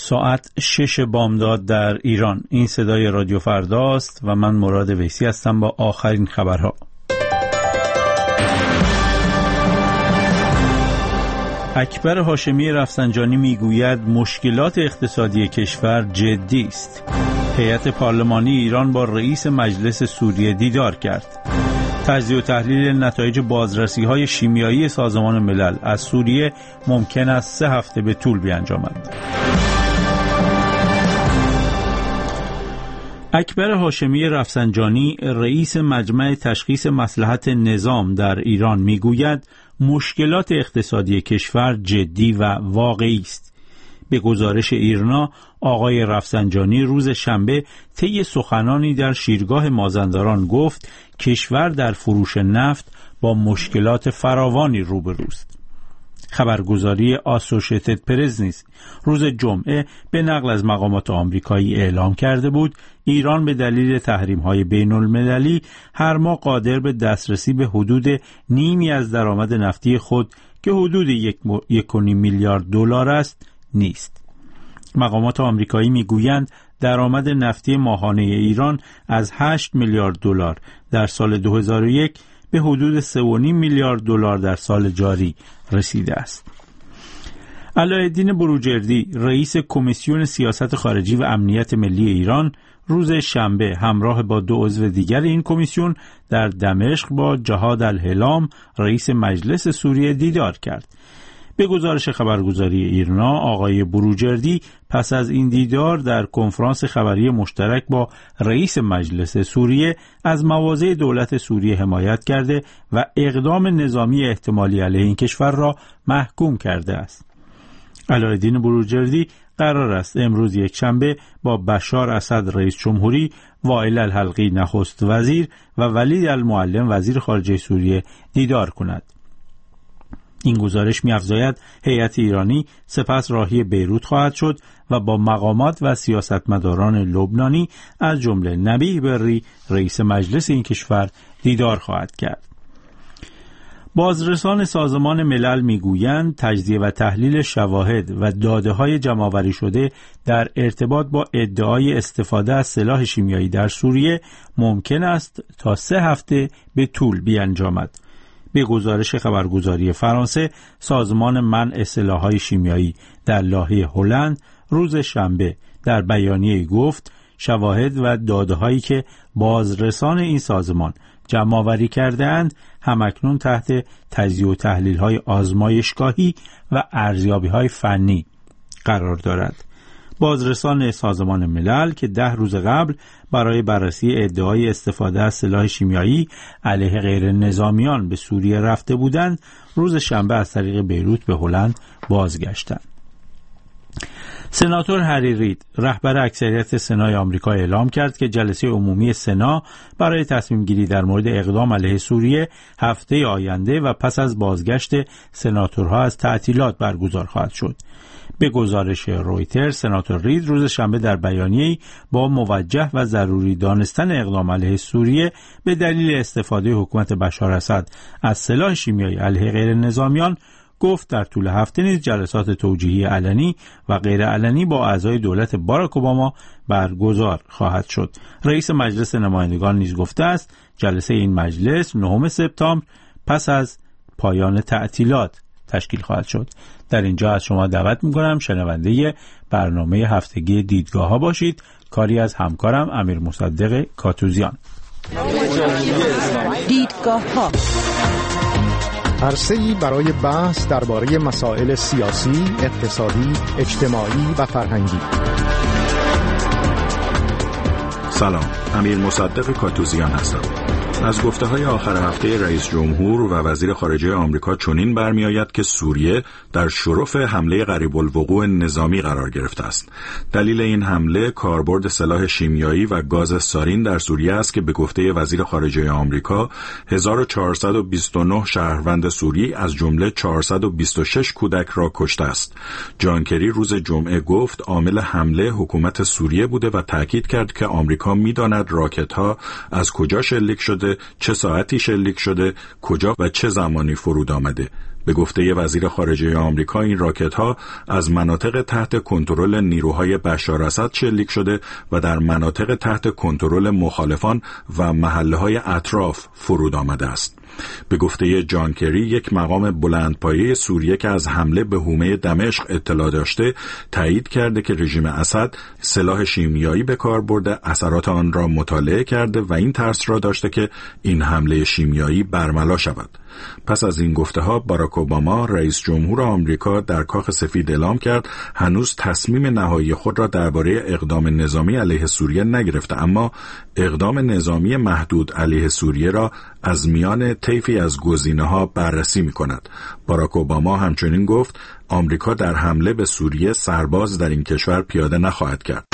ساعت 6 بامداد در ایران. این صدای رادیو فرداست و من مراد ویسی هستم با آخرین خبرها. اکبر هاشمی رفسنجانی میگوید مشکلات اقتصادی کشور جدی است. هیئت پارلمانی ایران با رئیس مجلس سوریه دیدار کرد. تجزیه و تحلیل نتایج بازرسی‌های شیمیایی سازمان ملل از سوریه ممکن است 3 هفته به طول بیانجامد. اکبر هاشمی رفسنجانی رئیس مجمع تشخیص مصلحت نظام در ایران میگوید مشکلات اقتصادی کشور جدی و واقعی است. به گزارش ایرنا، آقای رفسنجانی روز شنبه طی سخنانی در شیرگاه مازندران گفت کشور در فروش نفت با مشکلات فراوانی روبروست. خبرگزاری آسوشیتد پرس نیز روز جمعه به نقل از مقامات آمریکایی اعلام کرده بود ایران به دلیل تحریم‌های بین‌المللی هر ماه قادر به دسترسی به حدود نیمی از درآمد نفتی خود که حدود 1.5 میلیارد دلار است نیست. مقامات آمریکایی میگویند درآمد نفتی ماهانه ایران از 8 میلیارد دلار در سال 2001 به حدود 3.5 میلیارد دلار در سال جاری رسیده است. علایالدین بروجردی رئیس کمیسیون سیاست خارجی و امنیت ملی ایران روز شنبه همراه با 2 عضو دیگر این کمیسیون در دمشق با جهاد الهلام رئیس مجلس سوریه دیدار کرد. به گزارش خبرگزاری ایرنا، آقای بروجردی پس از این دیدار در کنفرانس خبری مشترک با رئیس مجلس سوریه از مواضع دولت سوریه حمایت کرده و اقدام نظامی احتمالی علیه این کشور را محکوم کرده است. علایالدین بروجردی قرار است امروز یکشنبه با بشار اسد رئیس جمهوری، وائل الحلقی نخست وزیر و ولید المعلم وزیر خارجه سوریه دیدار کند. این گزارش می‌افزاید هیئت ایرانی سپس راهی بیروت خواهد شد و با مقامات و سیاستمداران لبنانی از جمله نبیه بری رئیس مجلس این کشور دیدار خواهد کرد. بازرسان سازمان ملل میگویند تجزیه و تحلیل شواهد و داده‌های جمع‌آوری شده در ارتباط با ادعای استفاده از سلاح شیمیایی در سوریه ممکن است تا 3 هفته به طول بیانجامد. به گزارش خبرگزاری فرانسه، سازمان منع سلاح‌های شیمیایی در لاهه هلند روز شنبه در بیانیه‌ای گفت شواهد و داده‌هایی که بازرسان این سازمان جمع‌آوری کرده‌اند همکنون تحت تجزیه و تحلیل‌های آزمایشگاهی و ارزیابی‌های فنی قرار دارد. بازرسان سازمان ملل که 10 روز قبل برای بررسی ادعای استفاده از سلاح شیمیایی علیه غیر نظامیان به سوریه رفته بودند، روز شنبه از طریق بیروت به هلند بازگشتند. سناتور هری رید رهبر اکثریت سنای آمریکا اعلام کرد که جلسه عمومی سنا برای تصمیم گیری در مورد اقدام علیه سوریه هفته آینده و پس از بازگشت سناتورها از تعطیلات برگزار خواهد شد. به گزارش رویتر، سناتور رید روز شنبه در بیانیه‌ای با موجه و ضروری دانستن اقدام علیه سوریه به دلیل استفاده حکومت بشار اسد از سلاح شیمیایی علیه غیر نظامیان گفت در طول هفته نیز جلسات توجیهی علنی و غیر علنی با اعضای دولت باراک اوباما برگزار خواهد شد. رئیس مجلس نمایندگان نیز گفته است جلسه این مجلس 9 سپتامبر پس از پایان تعطیلات تشکیل خواهد شد. در اینجا از شما دعوت می‌کنم شنونده برنامه هفتگی دیدگاه ها باشید، کاری از همکارم امیر مصدق کاتوزیان. دیدگاه ها عرصه‌ای برای بحث درباره مسائل سیاسی، اقتصادی، اجتماعی و فرهنگی. سلام، امیر مصدق کاتوزیان هستم. از گفته‌های آخر هفته رئیس جمهور و وزیر خارجه آمریکا چنین برمی‌آید که سوریه در شرف حمله قریب الوقوع نظامی قرار گرفته است. دلیل این حمله کاربرد سلاح شیمیایی و گاز سارین در سوریه است که به گفته وزیر خارجه آمریکا 1429 شهروند سوری از جمله 426 کودک را کشته است. جان کری روز جمعه گفت عامل حمله حکومت سوریه بوده و تاکید کرد که آمریکا می‌داند راکت‌ها از کجا شلیک شده شده، چه ساعتی شلیک شده، کجا و چه زمانی فرود آمده. به گفته وزیر خارجه آمریکا این راکت‌ها از مناطق تحت کنترل نیروهای بشار اسد شلیک شده و در مناطق تحت کنترل مخالفان و محله‌های اطراف فرود آمده است. به گفته جان کری، یک مقام بلندپایه سوریه که از حمله به حومه دمشق اطلاع داشته تایید کرده که رژیم اسد سلاح شیمیایی به کار برده، اثرات آن را مطالعه کرده و این ترس را داشته که این حمله شیمیایی برملا شود. پس از این گفته‌ها باراک اوباما رئیس جمهور آمریکا در کاخ سفید اعلام کرد هنوز تصمیم نهایی خود را درباره اقدام نظامی علیه سوریه نگرفته، اما اقدام نظامی محدود علیه سوریه را از میان طیفی از گزینه‌ها بررسی می‌کند. باراک اوباما همچنین گفت آمریکا در حمله به سوریه سرباز در این کشور پیاده نخواهد کرد.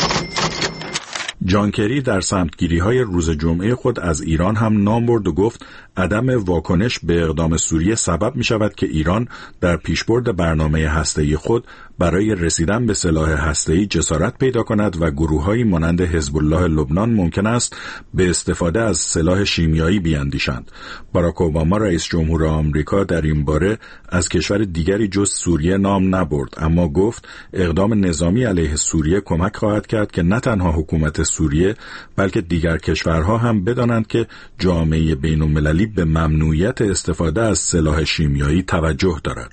جان کری در سمتگیری‌های روز جمعه خود از ایران هم نام برد و گفت عدم واکنش به اقدام سوریه سبب می شود که ایران در پیشبرد برنامه هسته‌ای خود برای رسیدن به سلاح هسته‌ای جسارت پیدا کند و گروه‌هایی مانند حزب الله لبنان ممکن است به استفاده از سلاح شیمیایی بیاندیشند. باراک اوباما رئیس جمهور آمریکا در این باره از کشور دیگری جز سوریه نام نبرد، اما گفت اقدام نظامی علیه سوریه کمک خواهد کرد که نه تنها حکومت سوریه بلکه دیگر کشورها هم بدانند که جامعه بین‌المللی به ممنوعیت استفاده از سلاح شیمیایی توجه دارد.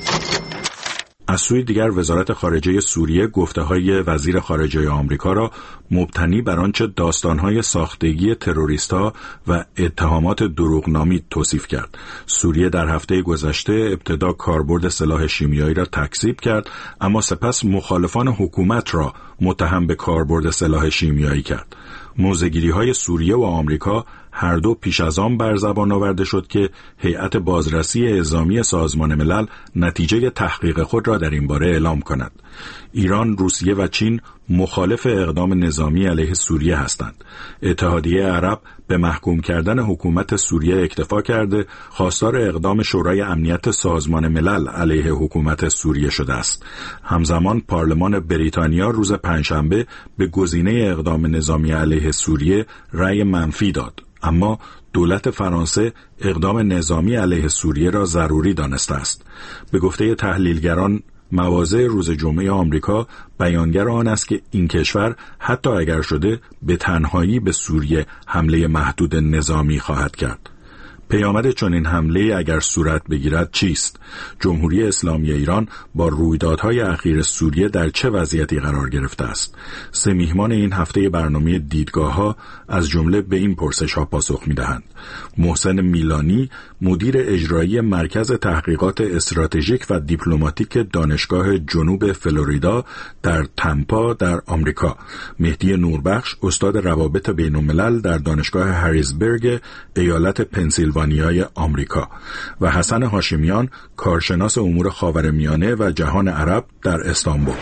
از سوی دیگر وزارت خارجه سوریه گفته‌های وزیر خارجه آمریکا را مبتنی بر آنچه داستان‌های ساختگی تروریست‌ها و اتهامات دروغنامی توصیف کرد. سوریه در هفته گذشته ابتدا کاربرد سلاح شیمیایی را تکذیب کرد، اما سپس مخالفان حکومت را متهم به کاربرد سلاح شیمیایی کرد. موضع‌گیری‌های سوریه و آمریکا هر دو پیش از آن بر زبان آورده شد که هیئت بازرسی اعزامی سازمان ملل نتیجه تحقیق خود را در این باره اعلام کند. ایران، روسیه و چین مخالف اقدام نظامی علیه سوریه هستند. اتحادیه عرب به محکوم کردن حکومت سوریه اکتفا کرده، خواستار اقدام شورای امنیت سازمان ملل علیه حکومت سوریه شده است. همزمان پارلمان بریتانیا روز پنجشنبه به گزینه اقدام نظامی علیه سوریه رأی منفی داد، اما دولت فرانسه اقدام نظامی علیه سوریه را ضروری دانسته است. به گفته تحلیلگران، مواضع روز جمعه آمریکا بیانگر آن است که این کشور حتی اگر شده به تنهایی به سوریه حمله محدود نظامی خواهد کرد. پیامد چنین حمله اگر صورت بگیرد چیست؟ جمهوری اسلامی ایران با رویدادهای اخیر سوریه در چه وضعیتی قرار گرفته است؟ سه میهمان این هفته برنامه دیدگاه‌ها از جمله به این پرسش‌ها پاسخ می‌دهند. محسن میلانی، مدیر اجرایی مرکز تحقیقات استراتژیک و دیپلماتیک دانشگاه جنوب فلوریدا در تمپا در آمریکا، مهدی نوربخش، استاد روابط بین‌الملل در دانشگاه هریزبرگ ایالت پنسیلوانیای آمریکا و حسن هاشمیان، کارشناس امور خاورمیانه و جهان عرب در استانبول.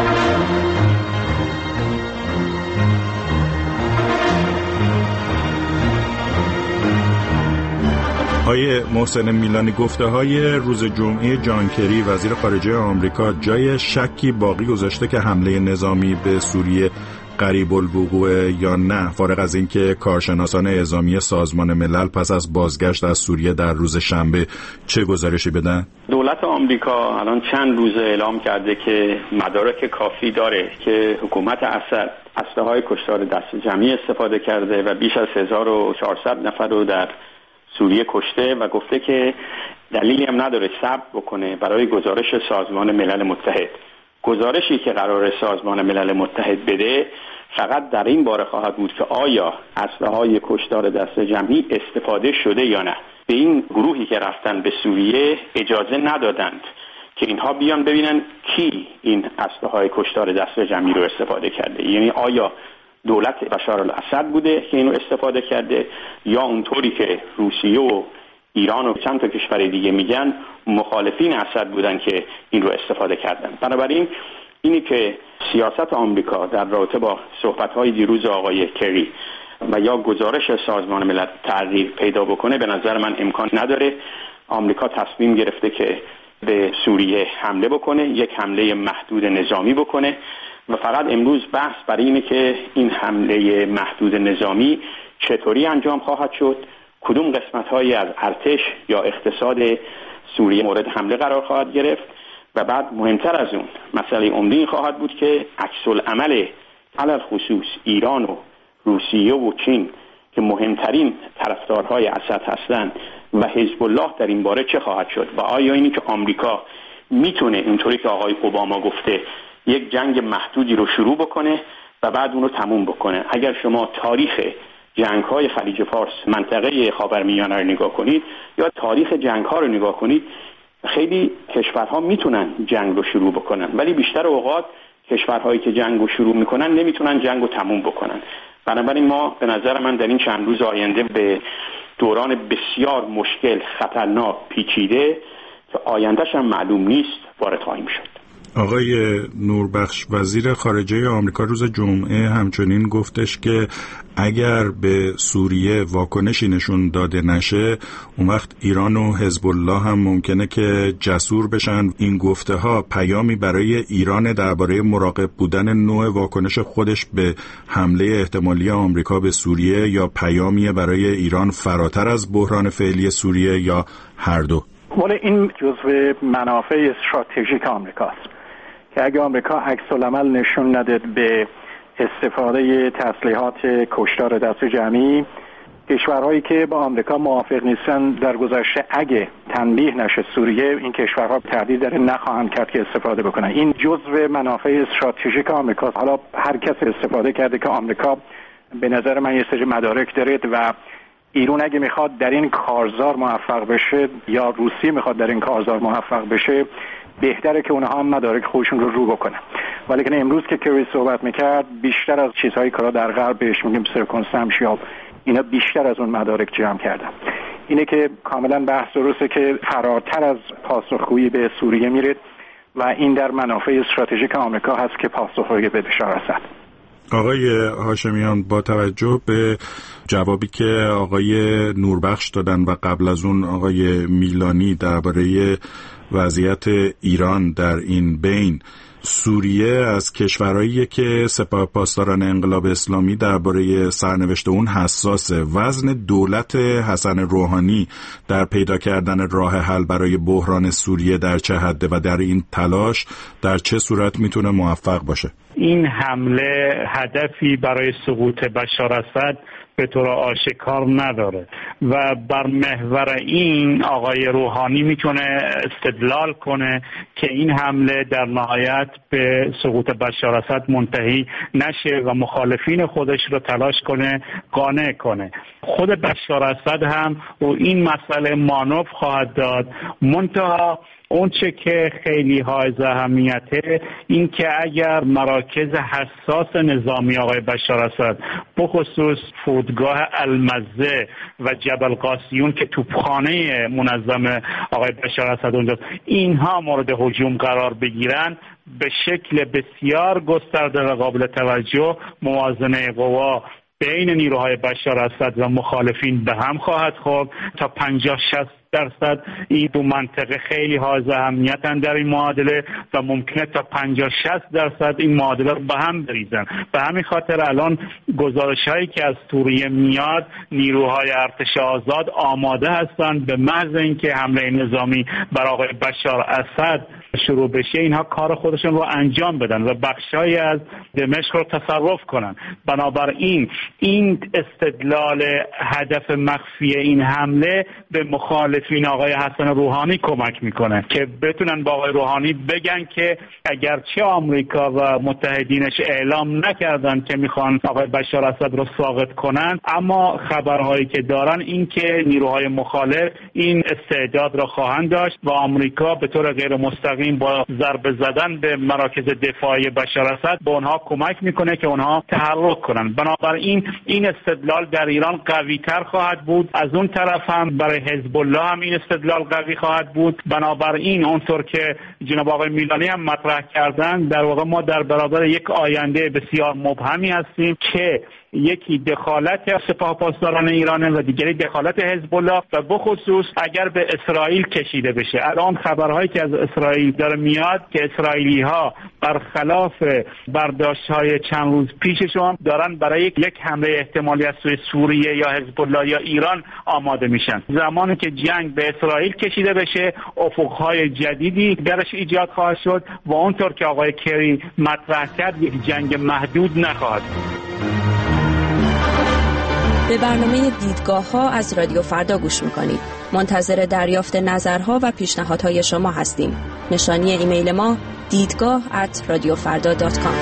آقای محسن میلانی، گفته‌های روز جمعه جان کری وزیر خارجه آمریکا جای شکی باقی گذاشته که حمله نظامی به سوریه قریب الوقوع یا نه، فارغ از اینکه کارشناسان اعزامی سازمان ملل پس از بازگشت از سوریه در روز شنبه چه گزارشی بدن؟ دولت آمریکا الان چند روز اعلام کرده که مدارک کافی داره که حکومت اسد اسلحه‌های کشتار دست جمعی استفاده کرده و بیش از 1400 نفر رو در سوریه کشته و گفته که دلیلی هم نداره صبر بکنه برای گزارش سازمان ملل متحد. گزارشی که قرار سازمان ملل متحد بده فقط در این باره خواهد بود که آیا اسلحه‌های کشتار دست جمعی استفاده شده یا نه. به این گروهی که رفتن به سوریه اجازه ندادند که اینها بیان ببینن کی این اسلحه‌های کشتار دست جمعی رو استفاده کرده، یعنی آیا دولت بشار الاسد بوده که اینو استفاده کرده یا اونطوری که روسیه و ایران و چند تا کشور دیگه میگن مخالفین اسد بودن که این رو استفاده کردن. بنابراین اینی که سیاست آمریکا در رابطه با صحبت‌های دیروز آقای کری و یا گزارش سازمان ملل تغییر پیدا بکنه به نظر من امکان نداره. آمریکا تصمیم گرفته که به سوریه حمله بکنه، یک حمله محدود نظامی بکنه و فقط امروز بحث برای اینه که این حمله محدود نظامی چطوری انجام خواهد شد کدوم قسمت‌هایی از ارتش یا اقتصاد سوریه مورد حمله قرار خواهد گرفت و بعد مهمتر از اون مسئله عمده این خواهد بود که عکس‌العمل علل خصوص ایران و روسیه و چین که مهمترین طرفدارهای اسد هستند و حزب الله در این باره چه خواهد شد و آیا اینی که آمریکا میتونه اینطوری که آقای اوباما گفته یک جنگ محدودی رو شروع بکنه و بعد اون رو تموم بکنه. اگر شما تاریخ جنگ‌های خلیج فارس منطقه خاورمیانه رو نگاه کنید یا تاریخ جنگ‌ها رو نگاه کنید، خیلی کشورها میتونن جنگ رو شروع بکنن ولی بیشتر اوقات کشورهایی که جنگ رو شروع میکنن نمیتونن جنگ رو تموم بکنن. بنابراین ما به نظر من در این چند روز آینده به دوران بسیار مشکل، خطرناک، پیچیده که آیندهش هم معلوم نیست وارد خواهیم شد. آقای نوربخش وزیر خارجه آمریکا روز جمعه همچنین گفتش که اگر به سوریه واکنشی نشون داده نشه اون وقت ایران و حزب الله هم ممکنه که جسور بشن. این گفته ها پیامی برای ایران درباره مراقب بودن نوع واکنش خودش به حمله احتمالی آمریکا به سوریه یا پیامی برای ایران فراتر از بحران فعلی سوریه یا هر دو؟ ولی این جزو منافع استراتژیک آمریکاست که اگه آمریکا عکس‌العمل نشون نده به استفاده تسلیحات کشتار دست جمعی، کشورهایی که با آمریکا موافق نیستن در گذشته اگه تنبیه نشه سوریه، این کشورها تردید داره نخواهند کرد که استفاده بکنن. این جزو منافع استراتژیک آمریکاست. حالا هر کس استفاده کرده که آمریکا به نظر من یه سری مدارک داره و ایران اگه میخواد در این کارزار موفق بشه یا روسیه میخواد در این کارزار موفق بشه، بهتره که اونها هم مدارک خودشون رو بکنن. ولی که امروز که کری صحبت میکرد بیشتر از چیزهایی که در غرب بهش میگیم سرکمستانشیال، اینا بیشتر از اون مدارک جمع کردن. اینه که کاملا بحث درسته که فراتر از پاسخگویی به سوریه میره و این در منافع استراتژیک آمریکا هست که پاسخگویی به بشار اسد. آقای هاشمیان، با توجه به جوابی که آقای نوربخش دادن و قبل از اون آقای میلانی درباره وضعیت ایران در این بین، سوریه از کشورهایی که سپاه پاسداران انقلاب اسلامی درباره سرنوشت اون حساسه. وزن دولت حسن روحانی در پیدا کردن راه حل برای بحران سوریه در چه حده و در این تلاش در چه صورت میتونه موفق باشه؟ این حمله هدفی برای سقوط بشار اسد به طور آشکار نداره و بر محور این آقای روحانی میتونه استدلال کنه که این حمله در نهایت به سقوط بشار اسد منتهی نشه و مخالفین خودش رو تلاش کنه قانع کنه. خود بشار اسد هم و این مسئله مانور خواهد داد. منتها اون چه که خیلی های اهمیته این که اگر مراکز حساس نظامی آقای بشار اسد بخصوص فرودگاه المزه و جبل قاسیون که توپخانه منظم آقای بشار اسد اونجاست، اینها مورد هجوم قرار بگیرن، به شکل بسیار گسترده و قابل توجه موازنه قوا بین نیروهای بشار اسد و مخالفین به هم خواهد خورد. تا 50-60% این دو منطقه خیلی حائز اهمیتن در این معادله و ممکنه تا 50-60% این معادله رو به هم بریزن. به همین خاطر الان گزارش‌هایی که از سوریه میاد، نیروهای ارتش آزاد آماده هستند به محض اینکه حمله نظامی بر آقای بشار اسد شروع بشه اینها کار خودشون رو انجام بدن و بخشایی از دمشق رو تصرف کنن. بنابراین این استدلال هدف مخفی این حمله به مخالفین آقای حسن روحانی کمک میکنه که بتونن با آقای روحانی بگن که اگرچه آمریکا و متحدینش اعلام نکردن که میخوان آقای بشار اسد رو ساقط کنن، اما خبرهایی که دارن این که نیروهای مخالف این استعداد را خواهند داشت و آمریکا به طور غیر مستقیم با ضربه زدن به مراکز دفاعی بشار اسد به اونها کمک میکنه که اونها تحرک کنن. بنابراین این استدلال در ایران قوی تر خواهد بود. از اون طرف هم برای حزب الله هم این استدلال قوی خواهد بود. بنابراین اونطور که جناب آقای میلانی هم مطرح کردن، در واقع ما در برابر یک آینده بسیار مبهمی هستیم که یکی دخالت سپاه پاسداران ایرانه و دیگری دخالت حزب الله و بخصوص اگر به اسرائیل کشیده بشه. الان خبرهایی که از اسرائیل داره میاد که اسرائیلی‌ها برخلاف برداشت‌های چند روز پیششون دارن برای یک حمله احتمالی از سوی سوریه یا حزب الله یا ایران آماده میشن. زمانی که جنگ به اسرائیل کشیده بشه افق‌های جدیدی درش ایجاد خواهد شد و اونطور که آقای کری مطرح کرد یک جنگ محدود نخواهد. به برنامه دیدگاه‌ها از رادیو فردا گوش می‌کنید. منتظر دریافت نظرها و پیشنهادهای شما هستیم. نشانی ایمیل ما دیدگاه@radiofarda.com.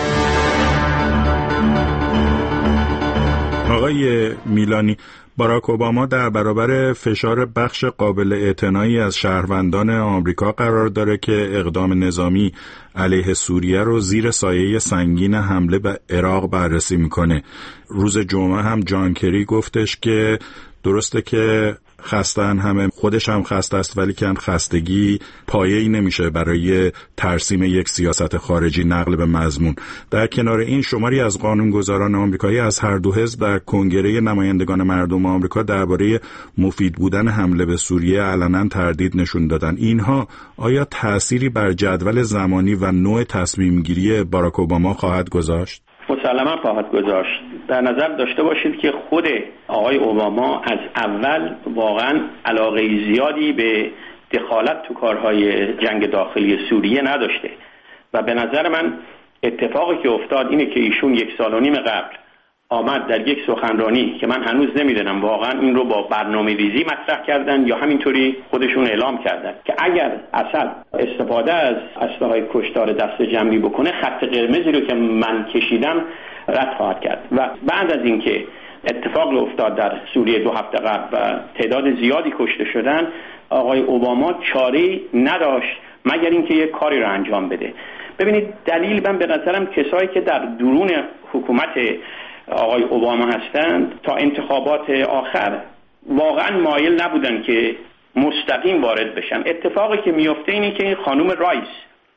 آقای میلانی، باراک اوباما در برابر فشار بخش قابل اعتنایی از شهروندان آمریکا قرار داره که اقدام نظامی علیه سوریه رو زیر سایه سنگین حمله به عراق بررسی میکنه. روز جمعه هم جان کری گفتش که درسته که خستن همه، خودش هم خسته است، ولی که خستگی پایه‌ای نمیشه برای ترسیم یک سیاست خارجی نقل به مضمون. در کنار این شماری از قانونگذاران آمریکایی از هر دو حزب در کنگره نمایندگان مردم آمریکا درباره مفید بودن حمله به سوریه علنا تردید نشون دادن. اینها آیا تأثیری بر جدول زمانی و نوع تصمیم گیری باراک اوباما خواهد گذاشت؟ مسلما خواهد گذاشت. در نظر داشته باشید که خود آقای اوباما از اول واقعا علاقه زیادی به دخالت تو کارهای جنگ داخلی سوریه نداشته و به نظر من اتفاقی که افتاد اینه که ایشون 1.5 سال قبل آمد در یک سخنرانی که من هنوز نمیدونم واقعا این رو با برنامه ریزی مطرح کردن یا همینطوری خودشون اعلام کردن که اگر اسد استفاده از اسلحه‌های کشتار دست جمعی بکنه خط قرمزی رو که من کشیدم رد خواهد کرد. و بعد از اینکه اتفاق افتاد در سوریه 2 هفته قبل و تعداد زیادی کشته شدن، آقای اوباما چاره‌ای نداشت مگر اینکه یک کاری رو انجام بده. ببینید دلیل من به نظرم کسایی که در درون حکومت آقای اوباما هستند تا انتخابات آخر واقعا مایل نبودن که مستقیم وارد بشن. اتفاقی که میفته اینه که خانم رایس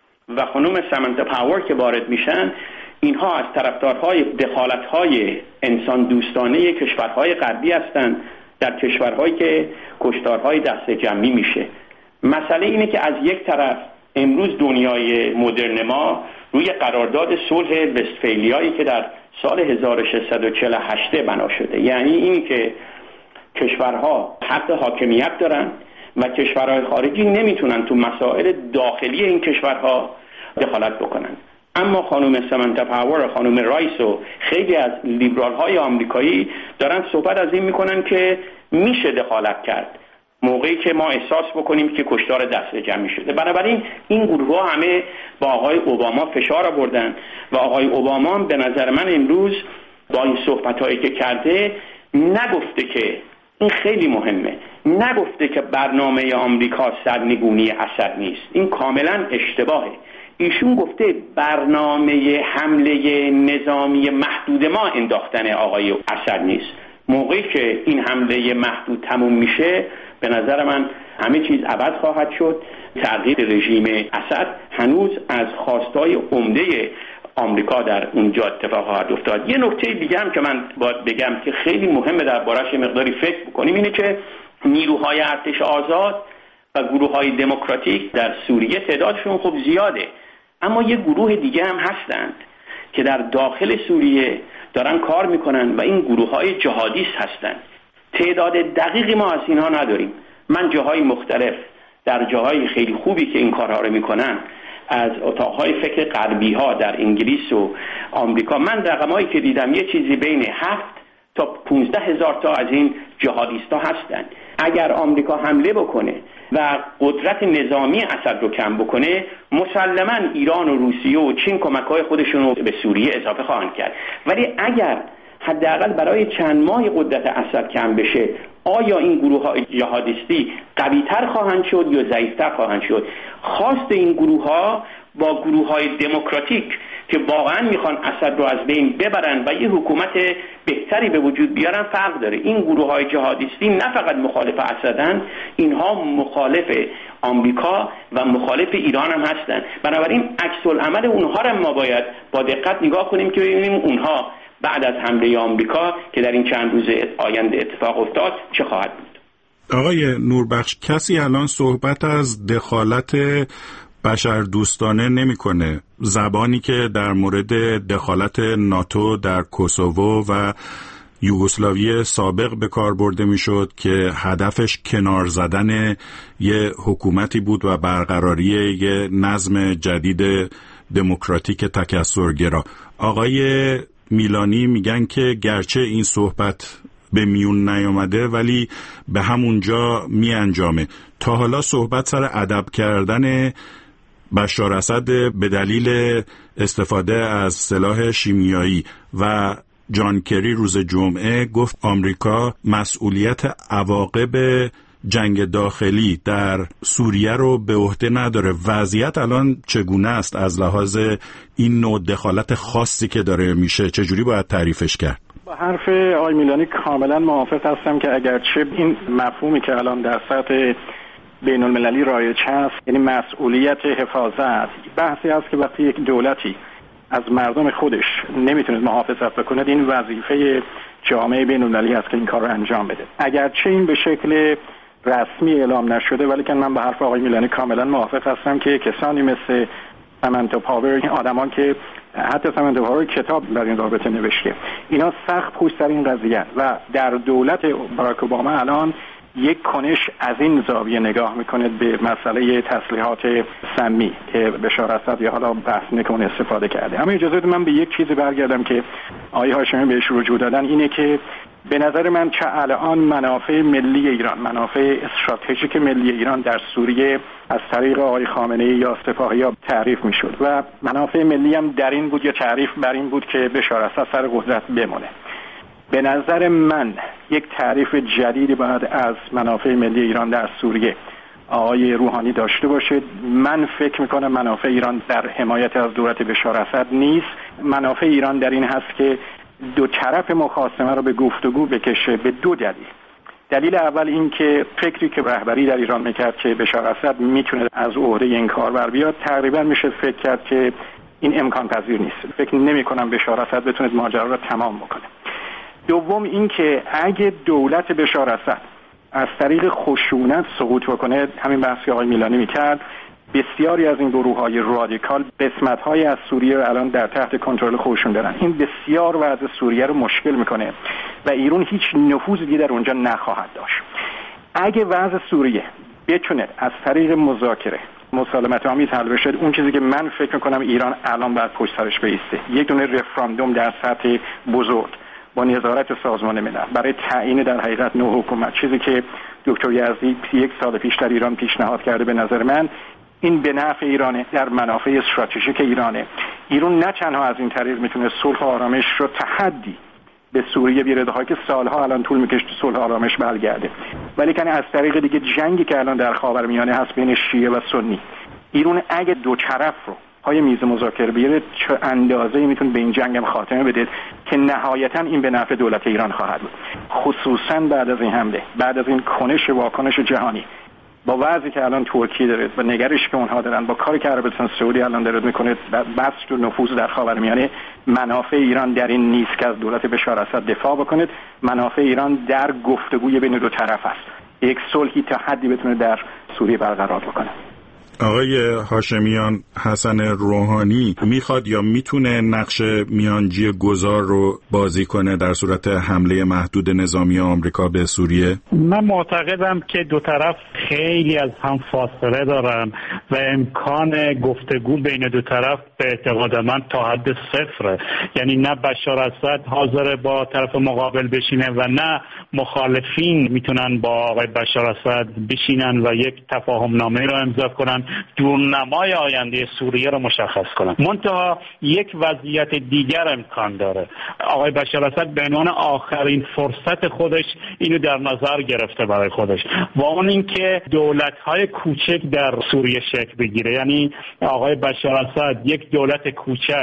و خانم سامانتا پاور که وارد میشن، اینها از طرفدارهای دخالت‌های انسان دوستانه کشورهای غربی هستند در کشورهایی که کشتارهای دست جمعی میشه. مسئله اینه که از یک طرف امروز دنیای مدرن ما روی قرارداد صلح وستفالیایی که در سال 1648 بنا شده، یعنی این که کشورها حق حاکمیت دارن و کشورهای خارجی نمیتونن تو مسائل داخلی این کشورها دخالت بکنن. اما خانم سامانتا پاور و خانم رایس و خیلی از لیبرال های آمریکایی دارن صحبت از این میکنن که میشه دخالت کرد موقعی که ما احساس بکنیم که کشتار دست جمعی شده. بنابراین این گروه ها همه با آقای اوباما فشار آوردن و آقای اوباما به نظر من امروز با این صحبت هایی که کرده نگفته که این خیلی مهمه، نگفته که برنامه آمریکا سرنگونی اسد نیست. این کاملا اشتباهه. ایشون گفته برنامه حمله نظامی محدود ما انداختن آقای اسد نیست. موقعی که این حمله محدود تموم میشه به نظر من همه چیز عوض خواهد شد. تغییر رژیم اسد هنوز از خواستای عمده آمریکا در اونجا اتفاق خواهد افتاد. یه نکته دیگه هم که من باید بگم که خیلی مهمه درباره‌اش مقداری فکر بکنیم اینه که نیروهای ارتش آزاد و گروه‌های دموکراتیک در سوریه تعدادشون خب زیاده، اما یه گروه دیگه هم هستند که در داخل سوریه دارن کار میکنن و این گروه‌های جهادیست هستند. تعداد دقیقی ما از اینها نداریم. من جاهای مختلف در جاهای خیلی خوبی که این کارها رو میکنن از اتاقهای فکر غربی ها در انگلیس و آمریکا، من رقمایی که دیدم یه چیزی بین 7 تا 15,000 تا از این جهادیستا هستند. اگر آمریکا حمله بکنه و قدرت نظامی اسد رو کم بکنه، مسلماً ایران و روسیه و چین کمک‌های خودشون رو به سوریه اضافه خواهند کرد. ولی اگر حداقل برای چند ماه قدرت اسد کم بشه، آیا این گروه‌های جهادیستی قوی‌تر خواهند شد یا ضعیف‌تر خواهند شد؟ خواست این گروه‌ها با گروه‌های دموکراتیک که واقعاً میخوان اسد رو از بین ببرن و یه حکومت بهتری به وجود بیارن فرق داره. این گروه‌های جهادیستی نه فقط مخالف اسدن، اینها مخالف آمریکا و مخالف ایران هم هستن. بنابراین عکس العمل اونها رو ما باید با دقت نگاه کنیم که ببینیم اونها بعد از حمله آمریکا که در این چند روز آینده اتفاق افتاد چه خواهد بود. آقای نوربخش، کسی الان صحبت از دخالت بشردوستانه نمی‌کنه. زبانی که در مورد دخالت ناتو در کوسوو و یوگسلاوی سابق به کار برده میشد که هدفش کنار زدن یه حکومتی بود و برقراری یه نظم جدید دموکراتیک تکثرگرا. آقای میلانی میگن که گرچه این صحبت به میون نیامده ولی به همونجا می انجامه. تا حالا صحبت سر ادب کردن بشار اسد به دلیل استفاده از سلاح شیمیایی و جان کری روز جمعه گفت آمریکا مسئولیت عواقب جنگ داخلی در سوریه رو به عهده نداره. وضعیت الان چگونه است از لحاظ این نوع دخالت خاصی که داره میشه؟ چجوری باید تعریفش کرد؟ با حرف آقای میلانی کاملا موافق هستم که اگرچه این مفهومی که الان در سطح بین المللی رایج هست، یعنی مسئولیت حفاظت، بحثی هست که وقتی یک دولتی از مردم خودش نمیتونه محافظت بکنه، این وظیفه جامعه بین المللی هست که این کار رو انجام بده. اگرچه این به شکل رسمی اعلام نشده ولی که من با حرف آقای میلانی کاملا موافق هستم که کسانی مثل سامانتا پاور، آدمان که حتی سامانتا پاور کتاب در این رابطه نوشته، اینا سخت پشت سر این قضیه و در دولت باراک اوباما الان یک کنش از این زاویه نگاه میکنه به مسئله تسلیحات سمی که بشار اسد یا حالا بحث نکنه استفاده کرده. اما اجازه بدید من به یک چیزی برگردم که آقای هاشمی بهش رجوع دادن، اینه که به نظر من چه الان منافع ملی ایران، منافع استراتژیک ملی ایران در سوریه از طریق آقای خامنه‌ای یا سپاهیان تعریف میشد و منافع ملی هم در این بود یا تعریف بر این بود که بشار اسد سر قدرت بمونه. به نظر من یک تعریف جدیدی باید از منافع ملی ایران در سوریه آقای روحانی داشته باشه. من فکر میکنم منافع ایران در حمایت از دولت بشار اسد نیست. منافع ایران در این هست که دو طرف مخاصمه رو به گفتگو بکشه به دو دلیل. دلیل اول این که فکری که رهبری در ایران میکرد که بشار اسد میتونه از عهده این کار بر بیاد، تقریبا میشه فکر کرد که این امکان پذیر نیست. فکر نمی کنم بشار اسد بتونه ماجرا رو تمام بکنه. دوم این که اگه دولت بشار اسد از طریق خشونت سقوط بکنه، همین بحثی آقای میلانی میکرد، بسیاری از این گروه‌های رادیکال قسمت‌های از سوریه رو الان در تحت کنترل خودشون دارن. این بسیار وضع سوریه رو مشکل میکنه و ایران هیچ نفوذی در اونجا نخواهد داشت. اگه وضع سوریه بتونه از طریق مذاکره مسالمت آمیز حل بشه، اون چیزی که من فکر میکنم ایران الان باید پشت سرش بایسته، یک دونه رفراندوم در سطح بزرگ با نظارت سازمان ملل برای تعیین در حقیقت نوع حکومت، چیزی که دکتر یزدی 1 سال پیش در ایران پیشنهاد کرده. به نظر من این به نفع ایرانه، در منافع استراتژیک ایرانه. ایران نه تنها از این طریق میتونه صلح و آرامش رو تحدی به سوریه بیاره که سالها الان طول میکشه صلح و آرامش برگرده، ولی کنه از طریق دیگه جنگی که الان در خاورمیانه هست بین شیعه و سنی، ایران اگه دو طرف رو پای میز مذاکره بیاره چه اندازه‌ای میتونه به این جنگ هم خاتمه بده که نهایتاً این به نفع دولت ایران خواهد بود، خصوصاً بعد از این حمله، بعد از این کنش واکنش جهانی، با وضعی که الان ترکیه داره و نگرشی که اونها دارن، با کاری که عربستان سعودی الان داره میکنه بسط و نفوذ در خاورمیانه، منافع ایران در این نیست که از دولت بشار اسد دفاع بکنه. منافع ایران در گفتگوی بین دو طرف است، یک صلحی تا حدی بتونه در سوریه برقرار بکنه. آقای هاشمیان، حسن روحانی میخواد یا میتونه نقش میانجی گذار رو بازی کنه در صورت حمله محدود نظامی آمریکا به سوریه؟ من معتقدم که دو طرف خیلی از هم فاصله دارن و امکان گفتگو بین دو طرف به اعتقاد من تا حد صفره. یعنی نه بشار اسد حاضر با طرف مقابل بشینه و نه مخالفین میتونن با آقای بشار اسد بشینن و یک تفاهم نامه رو امضا کنن، دورنمای آینده سوریه رو مشخص کنن. منتها یک وضعیت دیگر امکان داره. آقای بشار اسد به عنوان آخرین فرصت خودش اینو در نظر گرفته برای خودش و اون اینکه دولت‌های کوچک در سوریه شکل بگیره. یعنی آقای بشار اسد یک دولت کوچک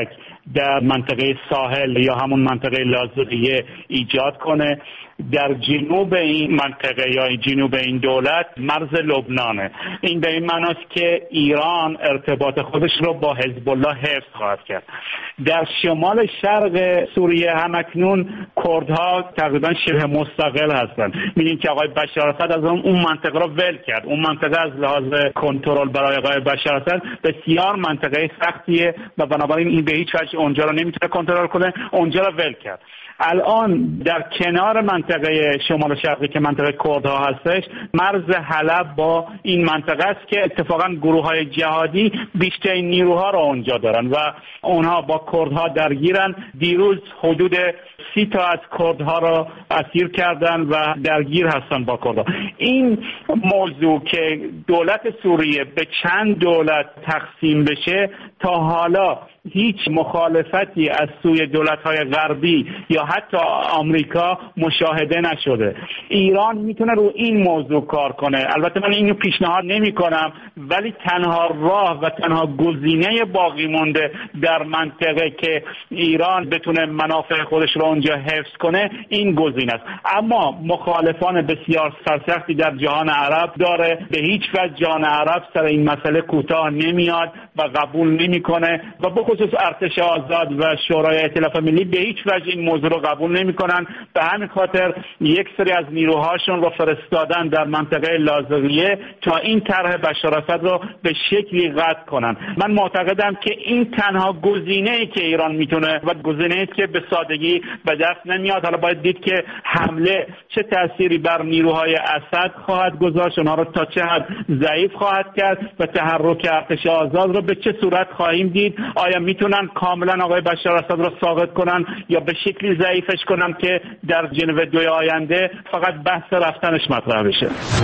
در منطقه ساحل یا همون منطقه لاذقیه ایجاد کنه. در جنوب این منطقه یا جنوب این دولت مرز لبنانه. این به این معناست که ایران ارتباط خودش رو با حزب الله حفظ خواهد کرد. در شمال شرق سوریه همکنون کردها تقریبا شبه مستقل هستند. می‌بینید که آقای بشار اسد از اون منطقه رو ول کرد. اون منطقه از لحاظ کنترل برای آقای بشار اسد بسیار منطقه سختیه و بنابراین این به هیچ وجه اونجا رو نمیتونه کنترل کنه، اونجا رو ول کرد. الان در کنار منطقه شمال شرقی که منطقه کردها هستش، مرز حلب با این منطقه است که اتفاقا گروه‌های جهادی بیشترین نیروها را اونجا دارن و اونها با کردها درگیرن. دیروز حدود 30 تا از کردها را اسیر کردن و درگیر هستن با کردها. این موضوع که دولت سوریه به چند دولت تقسیم بشه تا حالا هیچ مخالفتی از سوی دولت‌های غربی یا حتی آمریکا مشاهده نشده. ایران میتونه رو این موضوع کار کنه. البته من اینو پیشنهاد نمی‌کنم، ولی تنها راه و تنها گزینه باقی مونده در منطقه که ایران بتونه منافع خودش رو اونجا حفظ کنه این گزینه است. اما مخالفان بسیار سرسختی در جهان عرب داره. به هیچ وجه جهان عرب سر این مسئله کوتاه نمیاد و قبول نمیکنه و به خصوص ارتش آزاد و شورای ائتلاف ملی به هیچ وجه این موضوع رو قبول نمیکنن. به همین خاطر یک سری از نیروهاشون رو فرستادن در منطقه لاذقیه تا این طرح بشار اسد رو به شکلی قطع کنن. من معتقدم که این تنها گزینه‌ای که ایران میتونه و گزینه‌ای که به سادگی به دست نمیاد. حالا باید دید که حمله چه تأثیری بر نیروهای اسد خواهد گذاشت، اونها رو تا چه حد ضعیف خواهد کرد و تحرک ارتش آزاد رو به چه صورت خواهیم دید. آیا میتونن کاملا آقای بشار اسد رو ساقط کنن یا به شکلی ضعیفش کنن که در ژنو 2 آینده فقط بحث رفتنش مطرح بشه.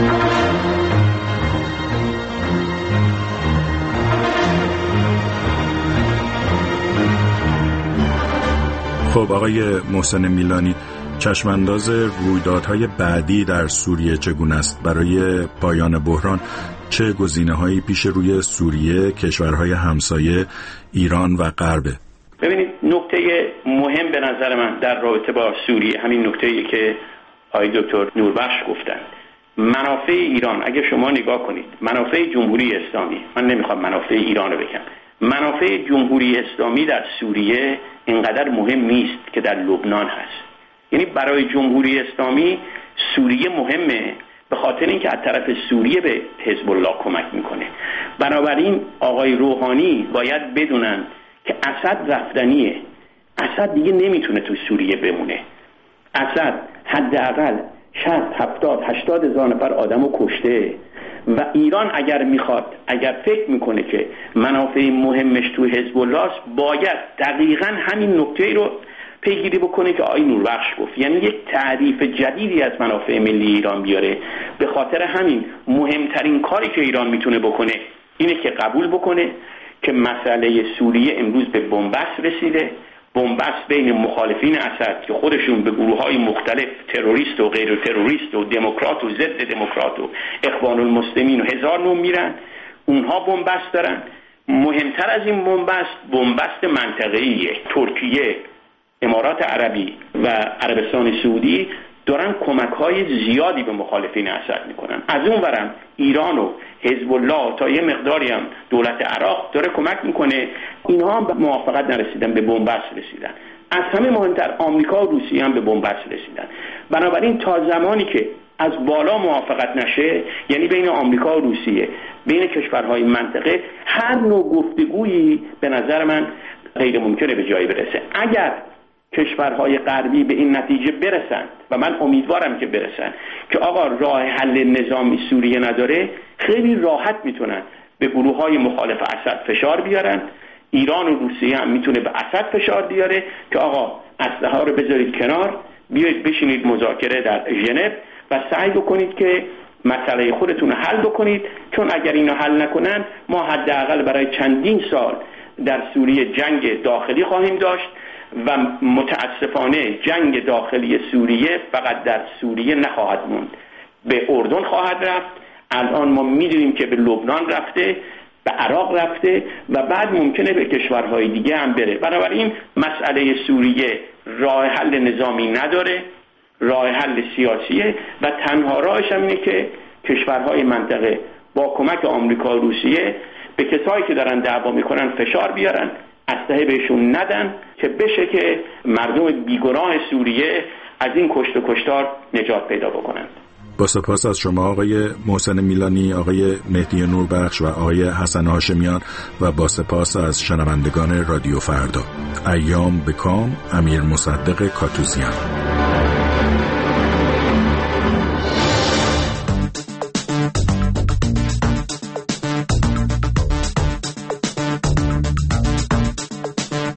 خب آقای محسن میلانی، چشمانداز رویدادهای بعدی در سوریه چگونه است؟ برای پایان بحران چه گزینه‌هایی پیش روی سوریه، کشورهای همسایه، ایران و غرب؟ ببینید، نکته مهم به نظر من در رابطه با سوریه همین نکته‌ای که آقای دکتر نوربخش گفتن. منافع ایران، اگه شما نگاه کنید، منافع جمهوری اسلامی، من نمیخوام منافع ایران رو بگم، منافع جمهوری اسلامی در سوریه اینقدر مهم نیست که در لبنان هست. یعنی برای جمهوری اسلامی سوریه مهمه به خاطر اینکه از طرف سوریه به حزب الله کمک میکنه. بنابراین آقای روحانی باید بدونن که اسد رفتنیه. اسد دیگه نمیتونه تو سوریه بمونه. اسد حداقل 60 70 80 هزار نفر آدمو کشته و ایران اگر فکر میکنه که منافع مهمش تو حزب الله است، باید دقیقاً همین نکته رو پیگیری بکنه که آقای نوربخش گفت، یعنی یک تعریف جدیدی از منافع ملی ایران بیاره. به خاطر همین مهمترین کاری که ایران میتونه بکنه اینه که قبول بکنه که مسئله سوریه امروز به بنبست رسیده. بنبست بین مخالفین اسد که خودشون به گروه‌های مختلف تروریست و غیر تروریست و دموکرات و ضد دموکرات و اخوان المسلمین و هزار نوع میرن، اونها بنبست دارن. مهمتر از این بنبست منطقه‌ایه. ترکیه، امارات عربی و عربستان سعودی دارن کمک‌های زیادی به مخالفین اسد میکنن. از اون ورم ایران و حزب الله تا یه مقداری هم دولت عراق داره کمک میکنه. اینها هم به موافقت نرسیدن، به بنبست رسیدن. از همه مهمتر آمریکا و روسیه هم به بنبست رسیدن. بنابراین تا زمانی که از بالا موافقت نشه، یعنی بین آمریکا و روسیه، بین کشورهای منطقه، هر نوع گفتگویی به نظر من غیر ممکنه به جایی برسه. اگر کشورهای غربی به این نتیجه برسند و من امیدوارم که برسند که آقا راه حل نظامی سوریه نداره، خیلی راحت میتونن به گروه‌های مخالف اسد فشار بیارن. ایران و روسیه هم میتونه به اسد فشار بیاره که آقا اسلحه رو بذارید کنار، بیایید بشینید مذاکره در ژنو و سعی بکنید که مسئله خودتون رو حل بکنید، چون اگر اینو حل نکنن ما حداقل برای چندین سال در سوریه جنگ داخلی خواهیم داشت و متاسفانه جنگ داخلی سوریه فقط در سوریه نخواهد موند، به اردن خواهد رفت. الان ما میدونیم که به لبنان رفته. به عراق رفته و بعد ممکنه به کشورهای دیگه هم بره. بنابراین مسئله سوریه راه حل نظامی نداره، راه حل سیاسیه و تنها راهش هم اینه که کشورهای منطقه با کمک آمریکا و روسیه به کسایی که دارن دعوا میکنن فشار بیارن، اسلحه بهشون ندن که بشه که مردم بیگناه سوریه از این کشت و کشتار نجات پیدا بکنند. با سپاس از شما آقای محسن میلانی، آقای مهدی نوربخش و آقای حسن هاشمیان و با سپاس از شنوندگان رادیو فردا. ایام بکام. امیر مصدق کاتوزیان.